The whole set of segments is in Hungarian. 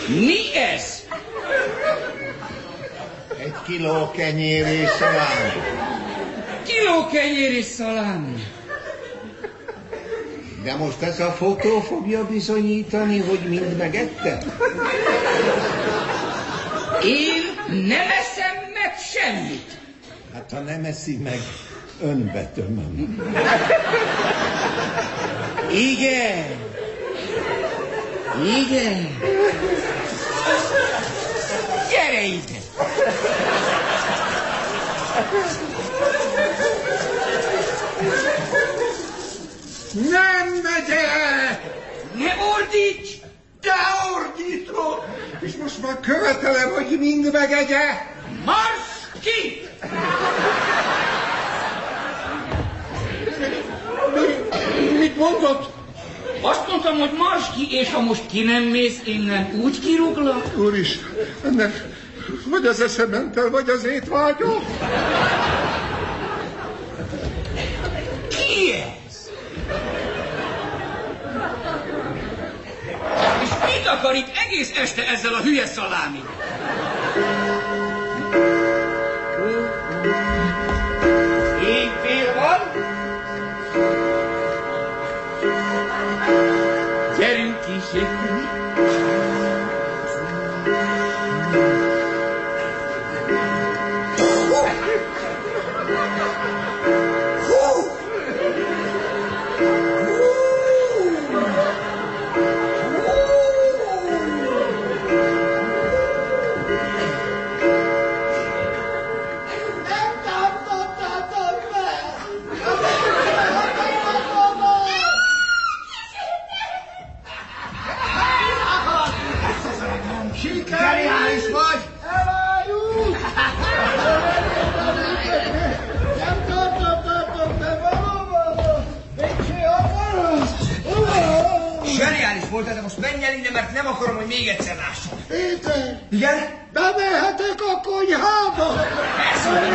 Mi ez? 1 kiló kenyér és szalámi. Kiló kenyér és szalámi. De most ez a fotó fogja bizonyítani, hogy mind megette? Én nem eszem meg semmit. Hát ha nem eszi meg, önbetömöm. Igen. Igen. Gyere ide. Nem megyek! Ne ordíts! De ordítok! És most már követelem, hogy mind megegye! Marsz ki! Mit mondott? Azt mondtam, hogy marsz ki, és ha most ki nem mész innen, úgy kirúglak? Úristen, ennek vagy az eszem ment el, vagy az étvágyom. Ki ez? És mit akar itt egész este ezzel a hülye szalámival? Éjfél van. Gyerünk kísérteni. De most menj el innen, mert nem akarom, hogy még egyszer lásson. Péter! Igen? Bemehetek a konyhába? Persze, hogy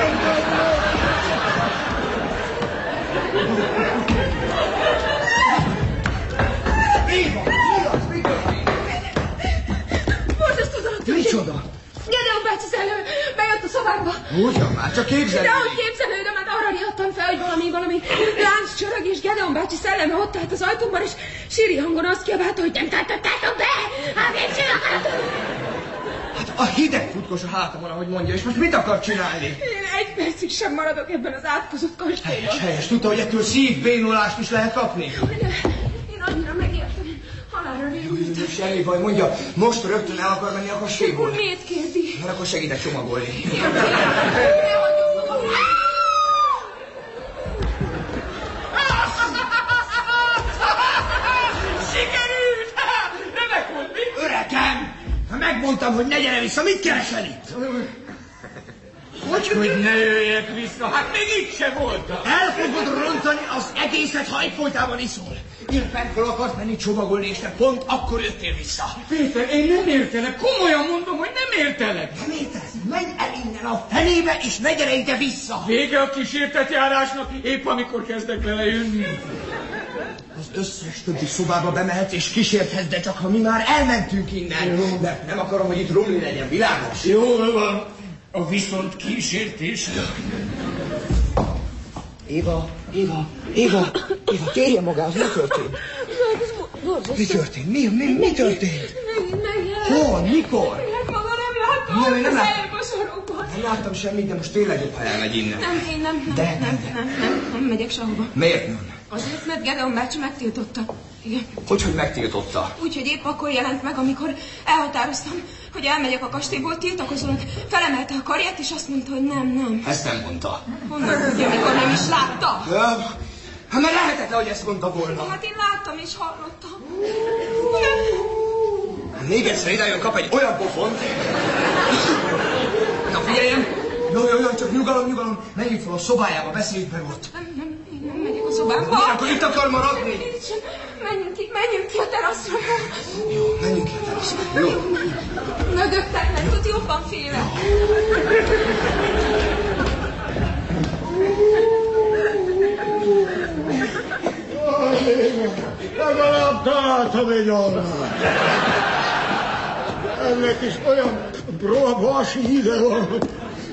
Borzasztó dolog történt. Micsoda? Gedeon bácsi szellő bejött a szobámba. Ugyan már, csak képzelj. Dehogy képzelődöm, hát arra riadtam fel, hogy valami lánc csörög, és Gedeon bácsi szelleme ott állt az ajtóban, és síri hangon azt kiabálta, hogy nem tartottátok be a végsőakatot. Hát a hideg futkos a hátamon, ahogy mondja, és most mit akar csinálni? Én egy percig sem maradok ebben az átkozott kastélyban. Helyes. Tudta, hogy ettől szívbénulást is lehet kapni? Én annyira megértem, halálra rémültem. Semmi baj, mondja, most rögtön el akar menni a kastélyból. Miért kérdi? Mert akkor segítek csomagolni. Sikerült! Remek volt, mi? Öregem! Megmondtam, hogy ne gyere vissza, mit keresel itt? Hogy ne jöjjek vissza? Hát még itt se voltam. El fogod rontani az egészet, ha egyfolytában iszol. Én fel akart menni csomagolni, és te pont akkor jöttél vissza. Péter, én nem értelek. Komolyan mondom, hogy nem értelek. Nem értesz? Menj el innen a fenébe, és ne gyere ide vissza. Vége a kísértetjárásnak, épp amikor kezdek vele jönni. Az összes többi szobába bemehetsz és kísérthetsz, de csak ha mi már elmentünk innen. Jó. Mert nem akarom, hogy itt rumli legyen, világos? Jól van. A viszont kísértés. Éva, térje magához, mi történt? Mi történt? Mi történt? Hol? Mikor? Maga nem láttam, Nem az láttam. elbosorogott. Nem láttam semmit, de most tényleg jobb, ha elmegy innen. Nem megyek sehova. Miért nem? Azért, mert Gedeon bácsi megtiltotta. Igen. Hogy megtiltotta? Úgyhogy épp akkor jelent meg, amikor elhatároztam, hogy elmegyek a kastélyból, tiltakozónak felemelte a karját, és azt mondta, hogy nem. Ezt nem mondta. Honnan tudja, mikor nem is látta? Hát már lehetetlen, hogy ezt mondta volna. Hát én láttam és hallottam. Még egyszer idejön, kap egy olyan pofont. Na figyeljen! Jó, csak nyugalom. Menjünk fel a szobájába, beszéljük meg ott. Nem megyek a szobámba. Akkor itt akar maradni? Menjünk ki a teraszra. Jó, menjünk ki a teraszra. Jó. Mögöttem, nem tud, jobban félek. Legalább találtam egy almát. ennek is olyan vas íze van, hogy...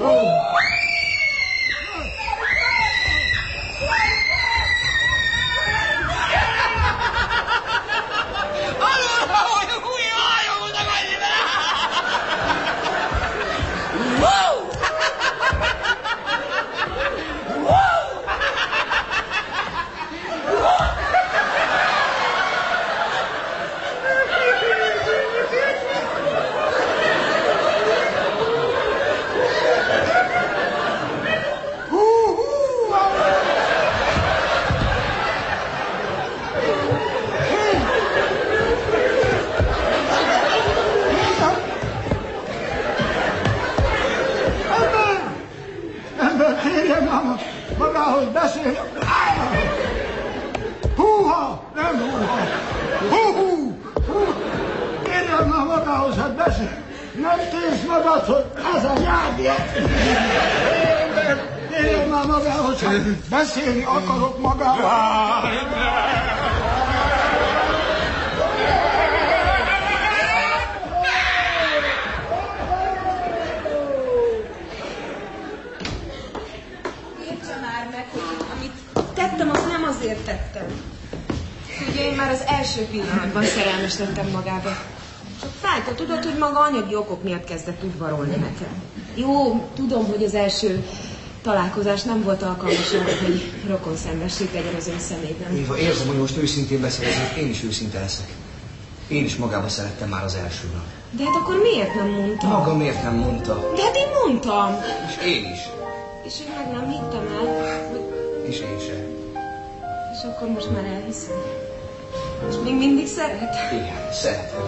Magához beszélj! Húha! Nem húha! Hú! Kérjem már magához, hát beszélj! Nem tész magad, hogy ez a nyábja! Kérjem már magához, hát beszélni akarok magával! Tettem, azt nem azért tettem. Ugye én már az első pillanatban szerelmes lettem magába. Csak Fájka, tudod, hogy maga anyagi okok miatt kezdett udvarolni nekem. Jó, tudom, hogy az első találkozás nem volt alkalmas arra, hogy rokon szembesség legyen az ön szemében. Éva, érzem, hogy most őszintén beszélek, én is őszinte leszek. Én is magába szerettem már az első nap. De hát akkor miért nem mondta? Maga miért nem mondta? De hát én mondtam. És én is. És én meg nem hittem el. És én sem. És akkor most már elhiszem. És még mindig szeret? Igen, szeretem.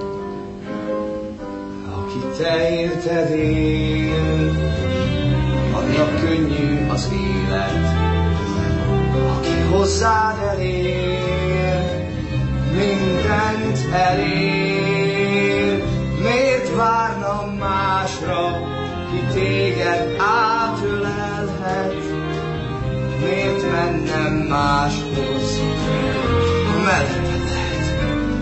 Aki te érted én, annak könnyű az élet. Aki hozzád elér, mindent elér. Miért várna másra, ki téged átölelhet? Miért mennem máshoz, ha melletted lehet?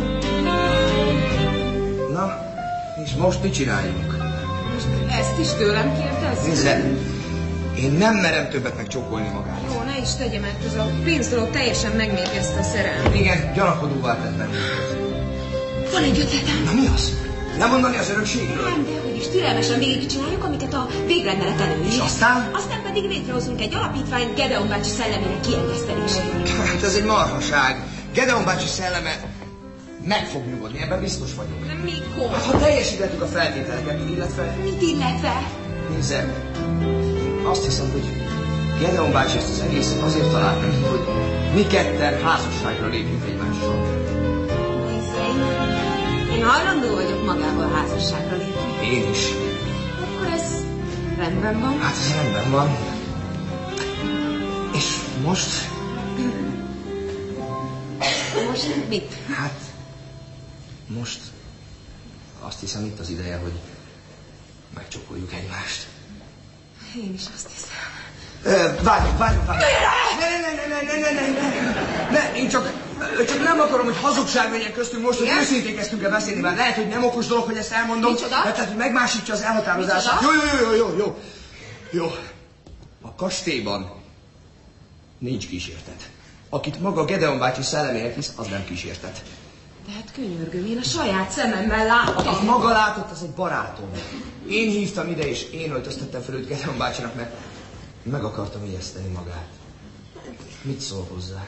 Na, és most mit csináljunk? Most ezt is tőlem kérdez? Nézze, én nem merem többet megcsókolni magát. Jó, ne is tegye, mert ez a pénzdolog teljesen megmérgezte a szerelmet. Igen, gyanakodóvá tettem. Van egy ötletem. Na mi az? Nem mondani az örökségről? Nem, de hogy is türelmesen végigcsináljuk, amiket a végrendelet előír. És aztán? Aztán pedig létrehozunk egy alapítványt Gedeon bácsi szellemének kiengesztelésére. Hát ez egy marhaság. Gedeon bácsi szelleme meg fog nyugodni, ebben biztos vagyok. De mikor? Hát, ha teljesítettük a feltételeket, illetve... Mit illetve? Nézze, azt hiszem, hogy Gedeon bácsi ezt az egészet azért találta ki, hogy mi ketten házasságra lépjünk egymással. Én hajlandó vagyok magával házasságra lépni. Én is. Akkor ez rendben van? Hát ez rendben van. És most? Most mit? Hát, most azt hiszem itt az ideje, hogy megcsokoljuk egymást. Én is azt hiszem. Várjunk. Ne, én csak nem akarom, hogy hazugság legyen köztünk most, hogy őszintén kezdtünk el beszélni, mert lehet, hogy nem okos dolog, hogy ezt elmondom. Micsoda? Tehát, hogy megmásítsa az elhatározását. Jó. A kastélyban nincs kísértet. Akit maga Gedeon bácsi szellemének hisz, az nem kísértet. De hát könyörgöm, én a saját szememmel láttam. Akit maga látott, az egy barátom. Én hívtam ide, és én öltöztettem fel őt Gedeon bácsinak, mert meg akartam ijeszteni magát. Mit szól hozzá?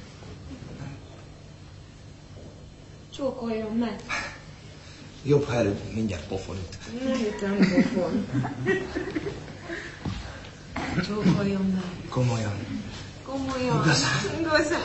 Csókoljon meg. Jobb, ha előbb mindjárt pofon itt. Nem hitem pofon. Csókoljon meg. Komolyan. Igazán.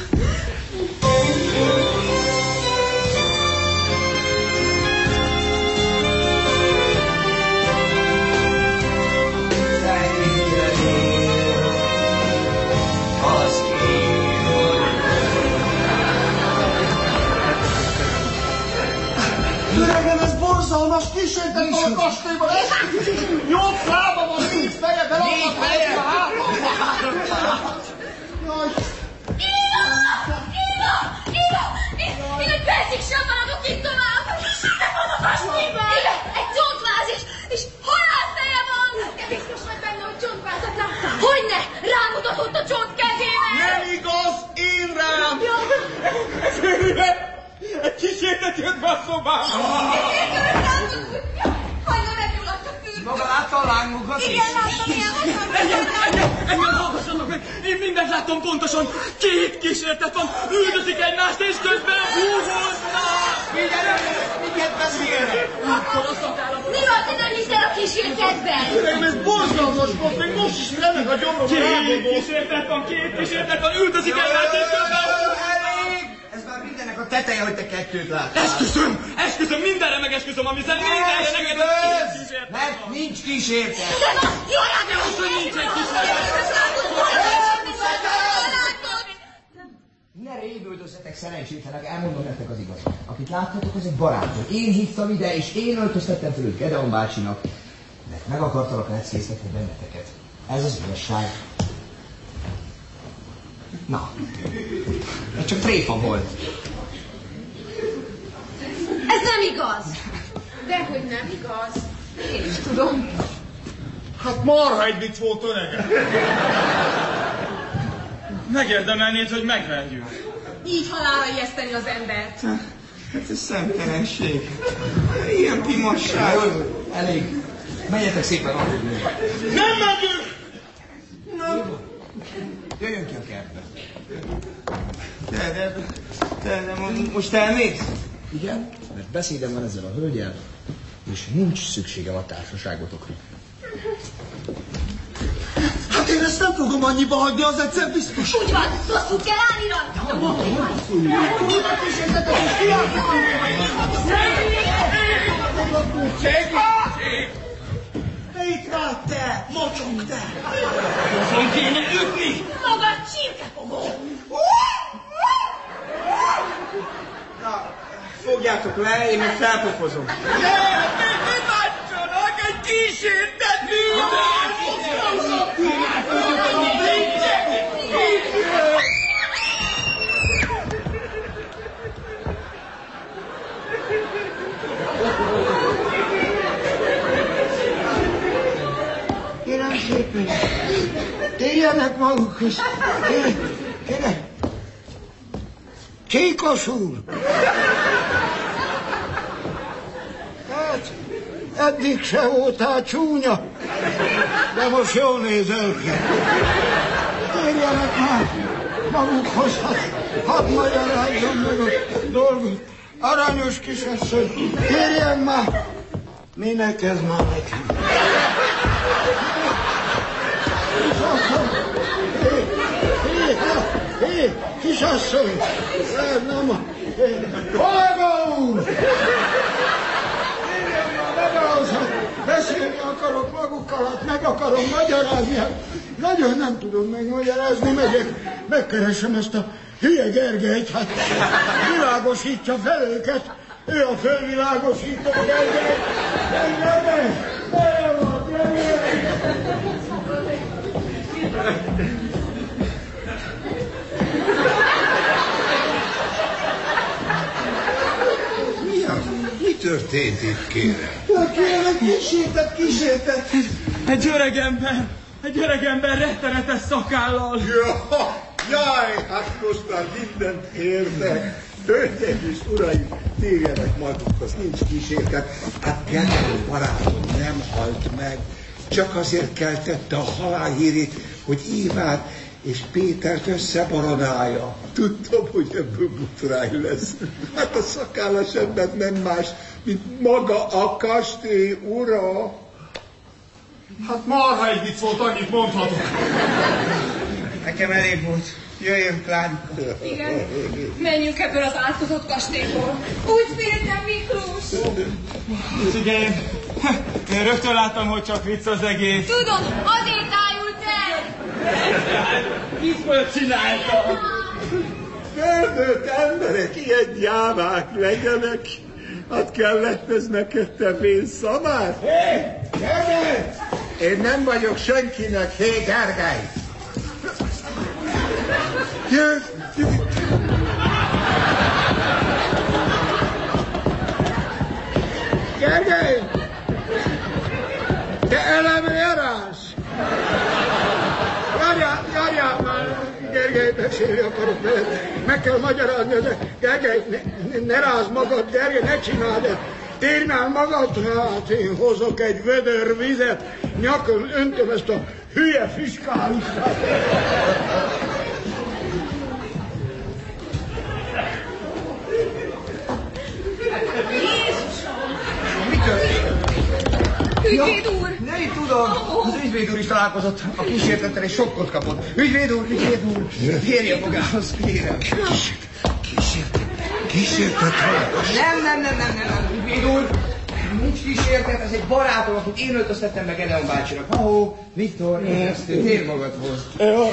Öregem, ez borzalmas, kísértetem a kastélyban, jobb lába van, 4 feje, de annak feje! Én egy percig sem maradok itt tovább! Nem van a kastélyban! Egy kísértet jött be a szobába! Hajna megnyulladt a fűt! Maga látta a lángokat is? Igen, láttam, ilyen Engem hallgassanak meg! Én mindent láttam pontosan! 2 kísértet van! Üldözik egymást és közben húzóznak! Miket beszélnek? Mi van, te nem hiszel a kísértetben? Ez borzalmas volt, még most is remek a gyomrom. 2 kísértet van! Üldözik egymást és közben Elég! Ez már mindennek a teteje, hogy te 2 láttál. Esküszöm, mindenre megesküszöm, ami szerint mindenre neked kísértet! Mert nincs kísértet. De van, jól Most, hogy nincsen kísértet! Ne révődözzetek, szerencsétlenek, elmondom nektek az igazat. Akit láttatok, az egy barátom. Én hívtam ide, és én öltöztettem fel őt Gedeon bácsinak, mert meg akartalak leckésztetni benneteket. Ez az igazság. Na, ez csak tréfa volt. Ez nem igaz! Dehogy nem igaz. Én is tudom. Hát marha egy vicc volt, örege! Megérdemelnéd, hogy megverjük. Így halálra ijeszteni az embert. Hát ez szemtelenség. Ilyen pimasság. Elég. Menjetek szépen aludni. Nem megyünk! Jöjjön ki a kertbe. De most elmész? Igen, mert beszédem van ezzel a hölgyel, és nincs szükségem a társaságotokra. Hát én ezt nem fogom annyiba hagyni, az egyszer biztos. Úgy van, bosszút kell állni rajta. Te itt vagy te, mocsok te. Azon kéne ütni! Maga csirkefogó. Na, fogjátok le, én meg felpofozom. Ne bántsanak, egy kísértetünk! Kérem szépen, térjenek magukhoz. Kérem. Csíkos úr. Hát, eddig se voltál csúnya, de most jól nézel ki. Térjenek már magukhoz, hadd magyarázzam meg a dolgot. Aranyos kisasszony, térjen már. Minek ez már nekem? Hé, kisasszony! Ez nem a... Kollega úr! Beszélni akarok magukkal, hát meg akarom magyarázni, hát nagyon nem tudom megmagyarázni, megyek, megkeresem ezt a hülye Gergelyt, hát világosítsa fel őket, ő a fölvilágosító Gergely. Gergely, van, Gergely! Mi történt itt, kérem? Kérem, kísértet! Egy öreg ember rettenetes szakállal. Jaj, hát most már mindent értek. Hölgyeim és uraim, térjenek magukhoz, nincs kísértet. Hát Gedeon barátom nem halt meg. Csak azért keltette a halálhírét, hogy Évát és Pétert összebaronálja. Tudtam, hogy ebből butrány lesz. Hát a szakállas ember nem más, mint maga a kastély ura. Hát marha egy vicc volt, annyit mondhatok. Nekem elég volt. Jöjjön, Klári. Igen, menjünk ebből az átkozott kastélyból. Úgy féltem, Miklós. Igen, én rögtön láttam, hogy csak vicc az egész. Tudom, azért ájult el. Viccből csináltam. Felnőtt emberek ilyen gyávák legyenek. Hát kellett ez neked, te vénszamár? Hé, Gergely! Én nem vagyok senkinek, hé Gergely! Gergely! Te elemjárás! Járjál már, Gergely, mesélj! beszélni akarok veled. Meg kell magyarázni, hogy Gergely, ne rázd magad, Gergely, ne csináld ezt. Térj már magadra, hát én hozok egy vödör vizet, nyakon öntöm ezt a hülye fiskálistát. Mi történt? Ügyvéd úr! Nem tudom, az ügyvéd úr is találkozott a kísértettel, és sokkot kapott. Ügyvéd úr, férje magához, kérem. Kísértet Nem, ügyvéd úr, nincs kísértet, ez egy barátom, akit én öltöztettem meg Gedeon bácsinak. Ha-hó, Viktor, éheztő, tér magadhoz.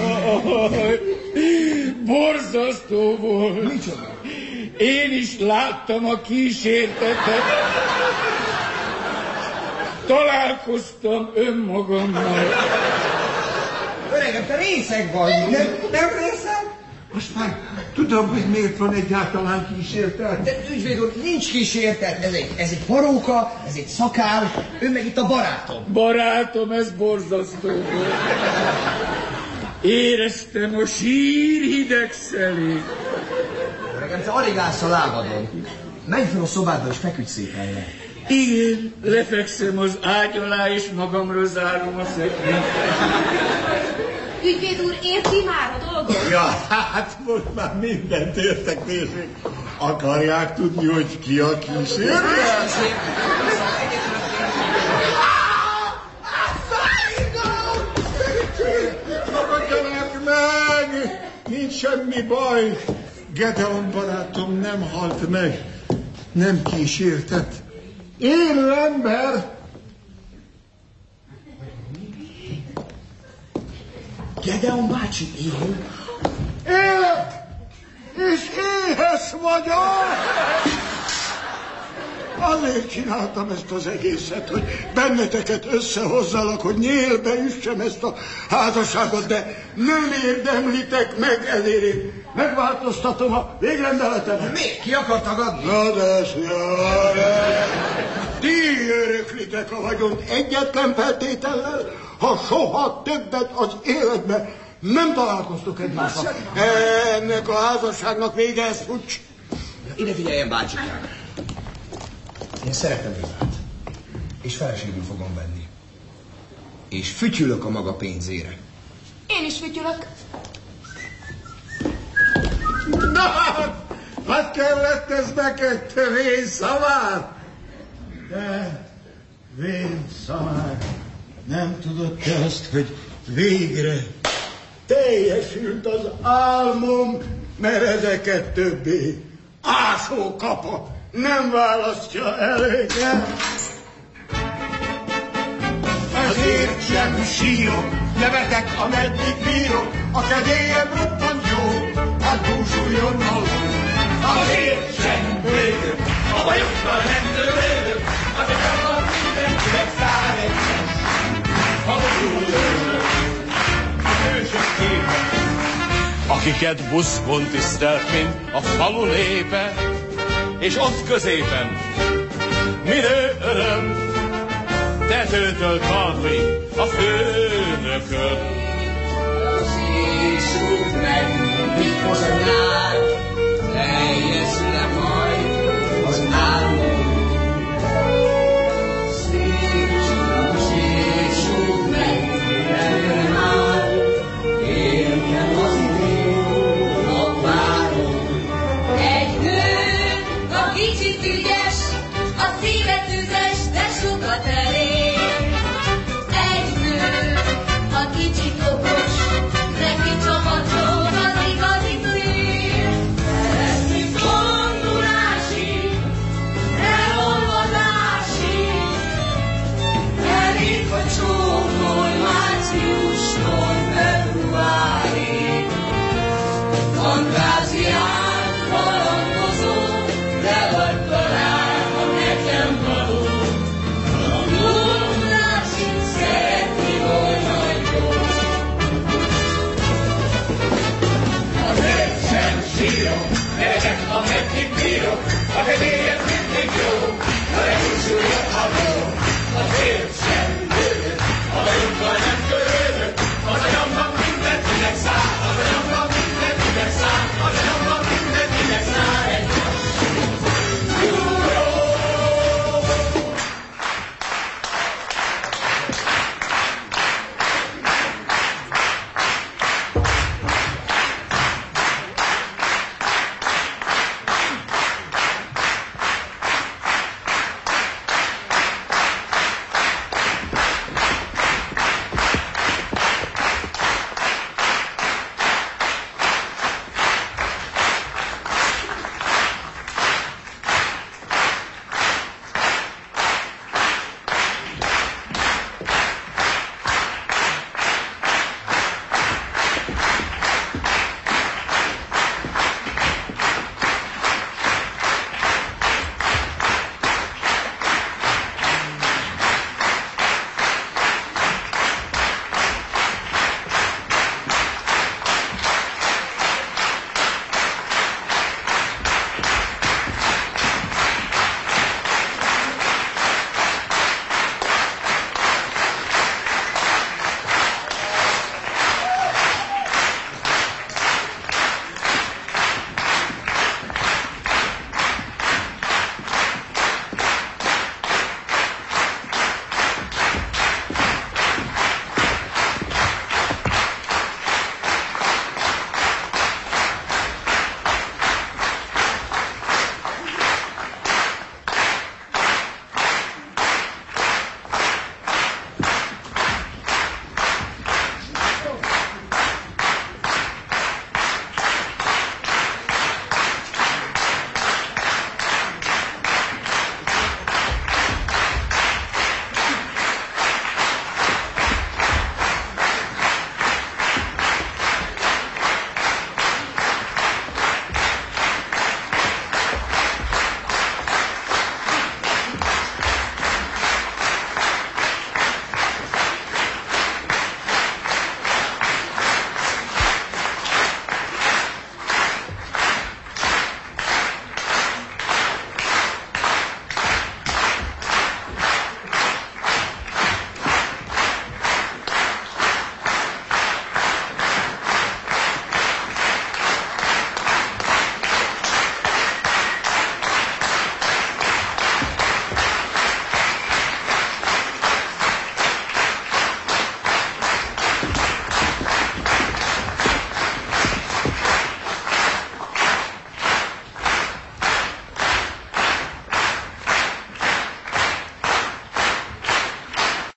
Borzasztó volt. Micsoda? Én is láttam a kísértetet. Találkoztam önmagammal. Öregem, te részeg vagy, nem részeg? Most már tudom, hogy miért van egyáltalán kísértet. De ügyvéd úr, nincs kísértet, ez egy paróka, ez egy szakál, ő meg itt a barátom. Barátom, ez borzasztó volt. Éreztem a sír hideg szelét. Öregem, te alig állsz a lábadon. Menj fel a szobádba és feküdj szépen le. Igen, lefekszem az ágy alá, és magamra zárom a szekrényt. Ügyvéd úr, érti már a dolgot? Ja, hát most már mindent értek, nézzék. Akarják tudni, hogy ki a kísérlet? Maradjanak meg! Nincs semmi baj. Gedeon barátom nem halt meg. Nem kísértett. Élő ember. Gedeon bácsi él? Él! És éhes vagyok! Azért csináltam ezt az egészet, hogy benneteket összehozzalak, hogy nyélbe üssem ezt a házasságot, de nem érdemlitek meg ezért én megváltoztatom a végrendeletemet. Mi? Ki akar tagadni? Na de, ti öröklitek a vagyont egyetlen feltétellel, ha soha többet az életben nem találkoztok egymással. Ennek a házasságnak vége, ez fucs. Ide figyeljen, bácsikám. Én szeretem Rizát, és feleségül fogom venni. És fütyülök a maga pénzére. Én is fütyülök. Na, hát kellett ez neked, te vénszamár? De, vénszamár, nem tudod te azt, hogy végre teljesült az álmom, mert ezeket többé ásókapa nem választja el őket. Ezért sem sírok, nevetek, ameddig bírok, a kedélyem roppant jó, hát búsuljon a ló. Azért sem végök, a bajokkal nem törődök, azért a mindenkinek száll egy szes. Ha búsuljon, a hősök képe, akiket buszkon tisztelt, mint a falu népe, és ott középen minő öröm, tetőtől talpig a főnököm. Szészült meg, mit hoz a nyár, teljes